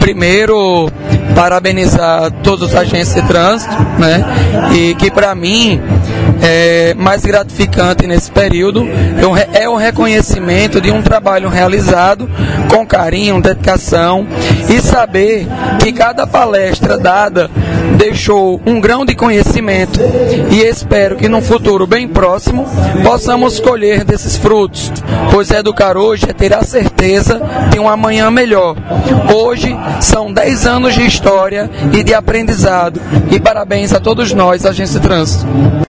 primeiro, parabenizar todos os agentes de trânsito, né? E que para mim é mais gratificante nesse período é o reconhecimento de um trabalho realizado com carinho, dedicação, e saber que cada palestra dada deixou um grão de conhecimento, e espero que num futuro bem próximo possamos colher desses frutos, pois educar hoje é ter a certeza de um amanhã melhor. Hoje são 10 anos de história e de aprendizado, e parabéns a todos nós, agentes de trânsito.